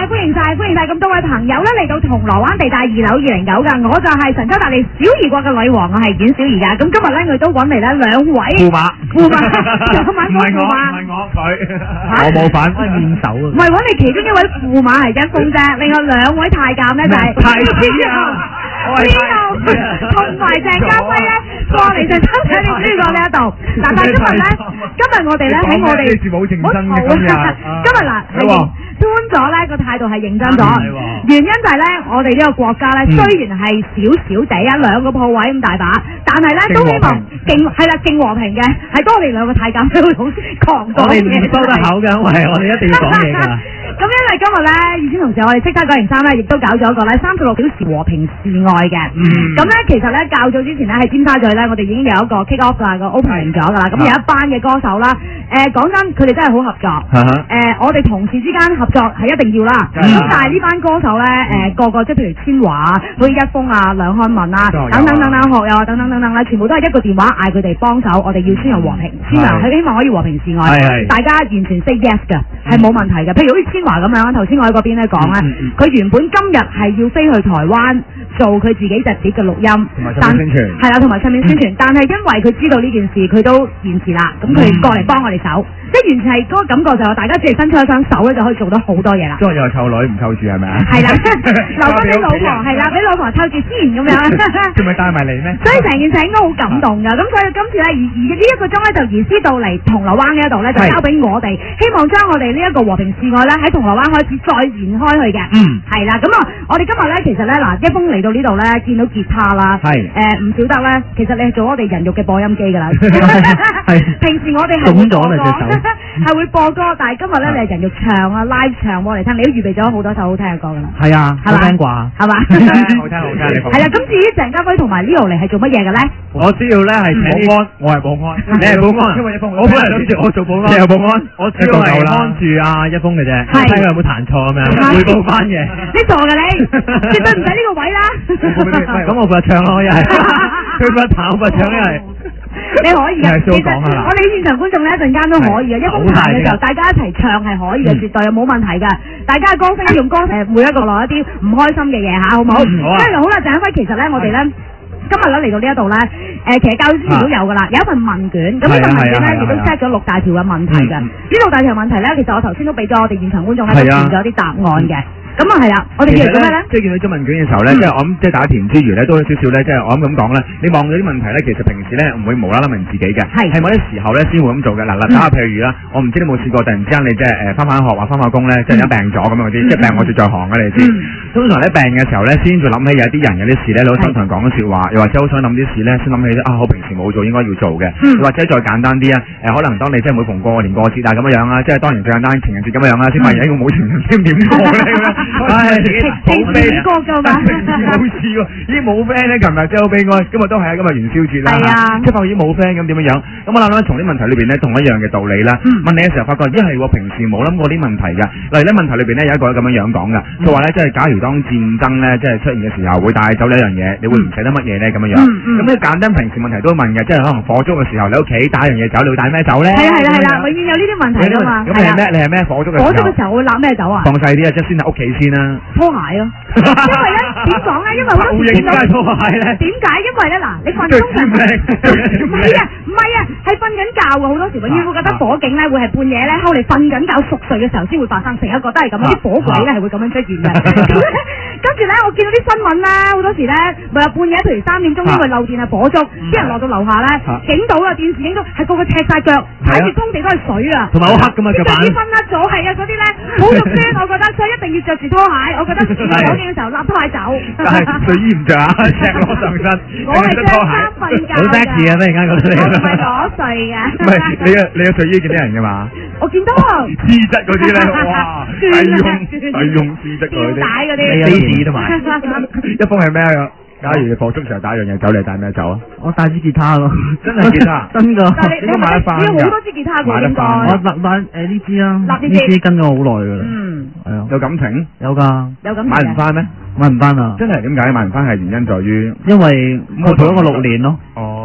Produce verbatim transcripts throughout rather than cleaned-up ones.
歡迎晒，歡迎晒咁多位朋友咧嚟到銅鑼灣地帶二樓二零九噶，我就係神州大地小兒國嘅女王，我係阮小儀噶。咁今日咧佢都揾嚟咧兩位駙馬，駙馬，有晚講駙馬， 唔係我佢，我冇份，我係面手啊。 唔係揾嚟其中一位駙馬係一峰啫，另外兩位太監咧就係太子啊，我係太子同埋鄭家輝咧過嚟就參加你呢個呢一度。嗱，但係今日咧，今日我哋咧喺我哋冇情真嘅今日，今日嗱係。搬咗咧個態度係認真咗，原因就係咧我哋呢個國家咧雖然係少少地啊兩個鋪位咁大把，但係咧都希望勁係啦勁和平嘅，係多我哋兩個太監都會好狂講嘢。我哋唔收得口嘅，我係我哋一定要講嘢㗎。咁因為今日咧，與此同時我哋即刻九零三咧，亦都搞咗一個咧三十六小時和平示愛嘅。咁咧、嗯、其實咧較早之前咧喺尖沙咀咧，我哋已經有一個 kick off 啦，個 opening 咗㗎啦。咁有一班嘅歌手啦，誒講真，佢哋真係好合作。誒、呃、我哋同事之間合作係一定要啦。咁、嗯、但係呢班歌手咧，誒、呃、個個即係譬如千嬅啊，好似一峰啊、梁漢文啊，等等等等學友啊，等等等等咧，全部都係一個電話嗌佢哋幫手，我哋要宣揚和平，宣揚佢希望可以和平示愛。大家完全 say yes 㗎，係冇問題嘅。譬如好似千嬅咁樣，頭先我喺嗰邊咧講咧，佢、嗯嗯、原本今日係要飛去台灣做佢自己隻碟嘅錄音，但係啦，同埋上面宣傳，嗯、但係因為佢知道呢件事，佢都延遲啦，咁佢過嚟幫我哋手，嗯、即係完全係嗰個感覺就係大家只係伸出一雙手咧，就可以做到好多嘢啦。即係又係湊女唔湊住係咪啊？係啦，留翻俾老婆係啦，俾老婆湊住先咁樣。仲咪帶埋嚟咩？所以成件事應該好感動㗎。咁所以今次咧，而而呢一個鐘咧就移師到嚟銅鑼灣呢一度咧，就交俾我哋，希望將我哋呢一個和平示愛咧喺銅鑼灣開始再延開去嘅。嗯，係啦。咁啊，我哋今日咧其實咧嗱，一峰嚟到呢度咧，見到吉他啦，係誒唔少得咧。其實你係做我哋人肉嘅播音機㗎啦。係。平時我哋係會播歌，係會播歌，但係今日咧你係人肉唱啊 live 唱我嚟聽，你都預備咗好多首好聽嘅歌㗎啦。係啊，好聽啩，係嘛？好聽好聽，你講。係啦，咁至於鄭家輝同埋 Leo 嚟係做乜嘢嘅咧？我知道咧係保安，我係保安，你係保安，因為一峰，我本來諗住我做保安，你係保安，我知道係看住阿一峰嘅啫，睇佢有冇彈錯咁樣，匯報翻嘅。你傻㗎你，絕對唔使呢個位啦。咁我負責唱咯，又係佢負責彈，我負責唱又係。你可以嘅，其實我哋現場觀眾咧一陣間都可以嘅，一峰彈嘅時候大家一齊唱係可以嘅，絕對冇問題嘅。大家嘅歌聲用歌誒每一個落一啲唔開心嘅嘢嚇，好唔好？跟住好啦，鄭家輝其實咧我哋咧。今日咧嚟到呢一度咧，誒其實較早之前都有㗎啦，有一份問卷，咁呢份問卷咧亦都 set 咗六大條嘅問題嘅。呢六大條問題咧，其實我頭先都俾咗我哋現場觀眾咧都填咗啲答案嘅。咁啊係啦，我哋要做咩咧？即係見到張問卷嘅時候咧，即係我諗即係大家填之餘咧，都有少少咧，即係我諗咁講咧。你望到啲問題咧，其實平時咧唔會無啦啦問自己嘅，係係某啲時候咧先會咁做嘅。嗱嗱，打下譬如啦，我唔知你有冇試過，突然之間你即係誒翻返學或翻返工咧，即係有病咗咁樣嗰啲，即係病我最在行嘅你知。通常咧病嘅時候咧，先至諗起有啲人有啲事咧，老生常講嘅説話，又或者好想諗啲事咧，先諗起啊，我平時冇做應該要做嘅，又或者再簡單啲啊，誒可能當你即係每逢過年過節啊咁樣啊，即係當然最簡單情人節咁樣啊，先發現我冇情人節點過咧咁樣，唉。冇 friend 過㗎嘛？冇事喎，已經冇 friend 咧。琴日真係好悲哀，今日都係啊，今日元宵節啦。係啊，即係發覺已經冇 friend 咁點樣樣？咁我諗諗從啲問題裏邊咧，同一樣嘅道理啦。問你嘅時候發覺，咦係喎，平時冇諗過啲問題㗎。例如咧問題裏邊咧有一個咁樣樣講㗎，佢話咧即係假如當戰爭咧即係出現嘅時候，會帶走呢一樣嘢，你會唔捨得乜嘢咧咁樣樣？咁呢簡單平時問題都會問嘅，即係可能火燭嘅時候，你屋企帶一樣嘢走，你會帶咩走咧？係啦係啦係啦，永遠有呢啲問題㗎嘛。咁你係咩？你係咩火燭嘅時候？火燭嘅時候會攬咩走啊？放細啲啊，即係先喺屋企先啦。鞋咯，因為咧點講咧？因為好多時見到點解？因為咧嗱，你瞓通常唔係啊，唔係啊，係瞓緊覺㗎。好多時永遠會覺得火警咧會係半夜咧，後嚟瞓緊覺熟睡嘅時候先會發生，成日覺得係咁，啲火鬼咧係會咁樣出現嘅。跟住咧，我見到啲新聞啦，好多時咧咪話半夜，譬如三點鐘因為漏電啊火燭，啲人落到樓下咧警到啦，電視影到係個個赤晒腳，睇住通地都係水啊，同埋好黑㗎嘛腳板，啲瞓甩咗係啊，嗰啲咧好肉酸，我覺得所以一定要着住拖鞋，我覺得火警嘅時候立拖鞋走。但係睡衣唔着啊，赤裸上身。我係着衫瞓覺。好得意啊！咩而家覺得你？我唔係裸睡㗎。唔係你嘅你嘅睡衣見啲人㗎嘛？我見到啊。絲質嗰啲咧，哇！係用係用絲質嗰啲。吊帶嗰啲。飛紙同埋。一峰係咩啊？假如你火燭時候帶一樣嘢走，你帶咩走啊？我帶支吉他咯。真係吉他？真㗎。但係你你買得翻㗎？你有好多支吉他㗎應該。我立買誒呢支啊。立呢支跟咗好耐㗎啦。嗯。係啊。有感情？有㗎。有感情。買唔翻咩？買唔翻啊！真係點解買唔翻？係原因在於，因為我做咗個六年咯。哦。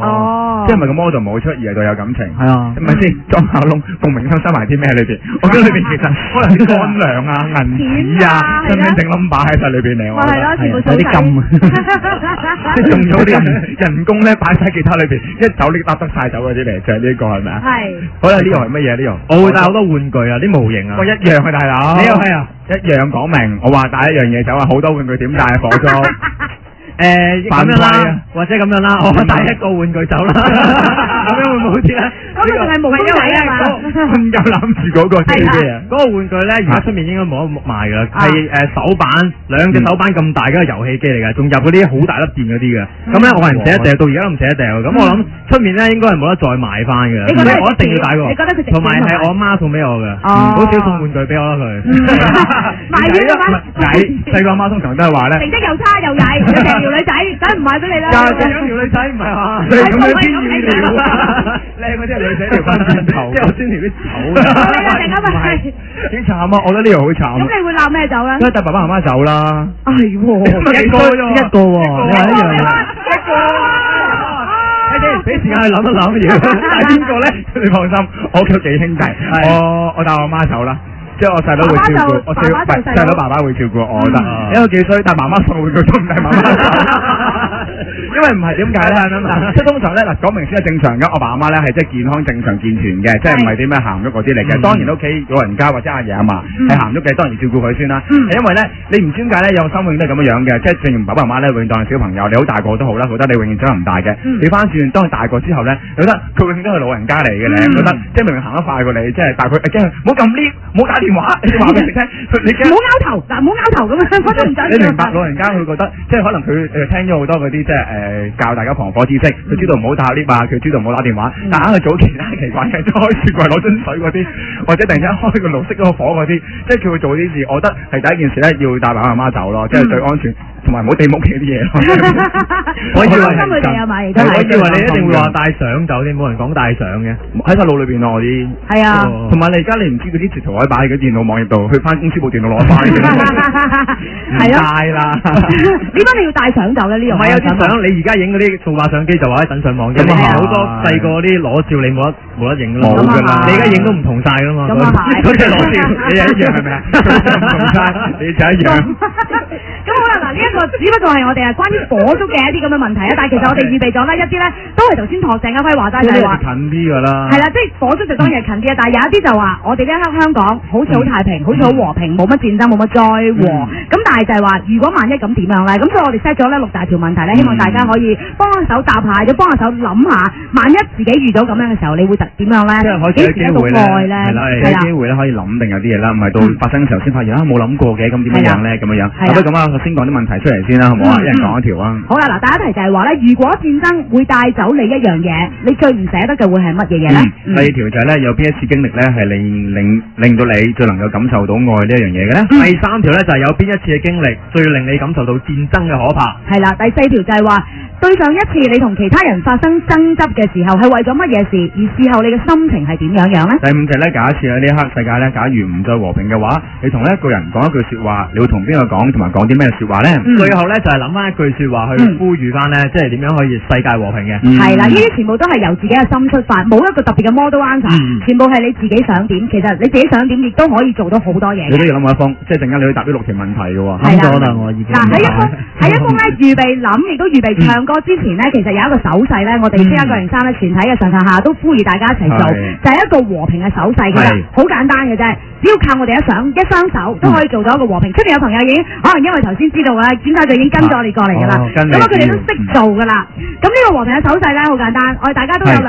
哦， 即係唔係個 model 冇出而係對有感情。 係啊， 係咪先裝下窿，共鳴箱收埋啲咩喺裏邊？我覺得裏邊其實可能啲乾糧啊、銀紙啊、身份證 number 喺晒裏邊嚟。 咪係咯，全部數有啲金啊， 即係仲有啲人人工咧擺晒吉他裏邊，一走拎搭得晒走嗰啲嚟，就係呢個係咪啊？ 係。 好啦，呢個係乜嘢？呢個我會帶好多玩具啊，啲模型啊。 我一樣啊，大佬。 你又係啊？ 一樣講明，我話帶一樣嘢走啊，好多玩具點帶啊？火燭。 誒咁樣啦，或者咁樣啦，我帶一個玩具走啦，咁樣會唔會好啲咧？ 咁就係無公仔啊嘛， 瞓覺攬住嗰個係咩啊？ 嗰個玩具咧，而家出面應該冇得賣㗎啦，係誒手板兩隻手板咁大嘅遊戲機嚟㗎，仲入嗰啲好大粒電嗰啲嘅。咁咧我係唔捨得掉，到而家都唔捨得掉。咁我諗出面咧應該係冇得再買翻㗎。 你覺得我一定要帶喎？ 你覺得佢值錢？ 同埋係我阿媽送俾我嘅，好少送玩具俾我啦佢。 賣嘢㗎嘛？ 曳細個阿媽通常都係話咧， 成績又差又曳，又成條女仔，梗唔買俾你啦。 嫁咗條女仔唔係嘛？你咁樣先預料啊！靚嗰啲女仔條翻轉頭，即係我先條啲醜嘅。唔係幾慘啊！我覺得呢樣好慘。 咁你會鬧咩走咧？ 都係帶爸爸媽媽走啦。 係喎， 一個啫喎， 一個喎，你話一樣。 一個。誒，俾時間去諗一諗嘢。係邊個咧？你放心，我屋企有幾兄弟，我我帶我媽走啦。即係我細佬會照顧，我細唔係細佬爸爸會照顧我，我覺得因為幾歲，但媽媽送玩具都唔帶媽媽走，因為唔係點解咧？即係通常咧嗱，講明先係正常嘅，我爸阿媽咧係即係健康正常健全嘅，即係唔係點樣行咗嗰啲嚟嘅。當然屋企老人家或者阿爺阿嫲係行咗嘅，當然照顧佢先啦。係因為咧，你唔知點解咧，有生永都係咁樣樣嘅，即係正如爸爸媽媽咧，永遠當係小朋友，你好大個都好啦，覺得你永遠長唔大嘅。你翻轉當佢大個之後咧，覺得佢永遠都係老人家嚟嘅咧，覺得即係明明行得快過你，即係但係佢驚唔好撳 lift，唔好打電話，你話俾佢聽，你驚唔好拗頭，嗱唔好拗頭咁樣，我都唔想。 你明白老人家佢覺得，即係可能佢誒聽咗好多嗰啲即係誒教大家防火知識，佢知道唔好打 lift 啊，佢知道唔好打電話，但係佢做其他奇怪嘅，即係開雪櫃攞樽水嗰啲，或者突然間開個爐熄嗰個火嗰啲，即係叫佢做啲事，我覺得係第一件事咧，要帶爸爸媽媽走咯，即係最安全。同埋唔好地屋企啲嘢咯。 我以為係佢哋啊嘛，而家我以為你一定會話帶相走添，冇人講帶相嘅， 喺晒腦裏邊咯，我啲。 係啊。 同埋你而家你唔知嗰啲截圖可以擺喺個電腦網頁度，去翻公司部電腦攞翻嘅。 係咯。 帶啦。 點解你要帶相走咧？呢樣唔係有啲相，你而家影嗰啲數碼相機就話可以等上網啫。咁好多細個啲裸照你冇得冇得影咯。 冇㗎啦。 你而家影都唔同晒㗎嘛。 咁啊係。 嗰隻裸照你又一樣係咪啊？唔同晒，你就一樣。 咁好啦，嗱呢一個只不過係我哋係關於火燭嘅一啲咁嘅問題啊，但係其實我哋預備咗咧一啲咧，都係頭先學鄭家輝話齋就係話近啲㗎啦。係啦，即係火燭就當然係近啲啊，但係有一啲就話我哋呢一刻香港好似好太平，好似好和平，冇乜戰爭，冇乜災禍。咁但係就係話，如果萬一咁點樣咧？咁所以我哋 set 咗咧六大條問題咧，希望大家可以幫手答下，亦幫下手諗下，萬一自己遇到咁樣嘅時候，你會點樣咧？ 即係可以有機會咧，係啦，有機會咧可以諗定有啲嘢啦，唔係到發生嘅時候先發現啊冇諗過嘅，咁點樣咧咁樣樣。咁不如咁啊，我先講啲問題出嚟先啦，好唔好啊？一人講一條啊。 好啦，嗱，第一題就係話咧，如果戰爭會帶走你一樣嘢，你最唔捨得嘅會係乜嘢嘢咧？ 第二條就係咧，有邊一次經歷咧係令令令到你最能夠感受到愛呢一樣嘢嘅咧？ 第三條咧就係有邊一次嘅經歷最令你感受到戰爭嘅可怕？ 係啦，第四條就係話對上一次你同其他人發生爭執嘅時候係為咗乜嘢事，而事後你嘅心情係點樣樣咧？ 第五就係咧，假設喺呢一刻世界咧，假如唔再和平嘅話，你同一個人講一句説話，你會同邊個講，同埋講啲咩説話咧？ 嗯、最後咧就係諗翻一句説話去呼籲翻咧，嗯、即係點樣可以世界和平嘅？ 係啦、嗯，呢啲全部都係由自己嘅心出發，冇一個特別嘅 model answer，、嗯、全部係你自己想點。其實你自己想點，亦都可以做到好多嘢。 你都要諗下一封，即係陣間你要答呢六條問題嘅喎。 係啦， 我已經。 嗱喺一封喺一封咧預備諗，亦都預備唱歌之前咧，其實有一個手勢咧，我哋先一個零三咧，全體嘅上上下下都呼籲大家一齊做，就係一個和平嘅手勢嘅，好簡單嘅啫，只要靠我哋一雙一雙手都可以做到一個和平。出面有朋友已經可能因為頭先知道啦，檢查就已經跟咗我哋過嚟㗎啦，咁啊佢哋都識做㗎啦。咁呢個和平嘅手勢咧好簡單，我哋大家都有兩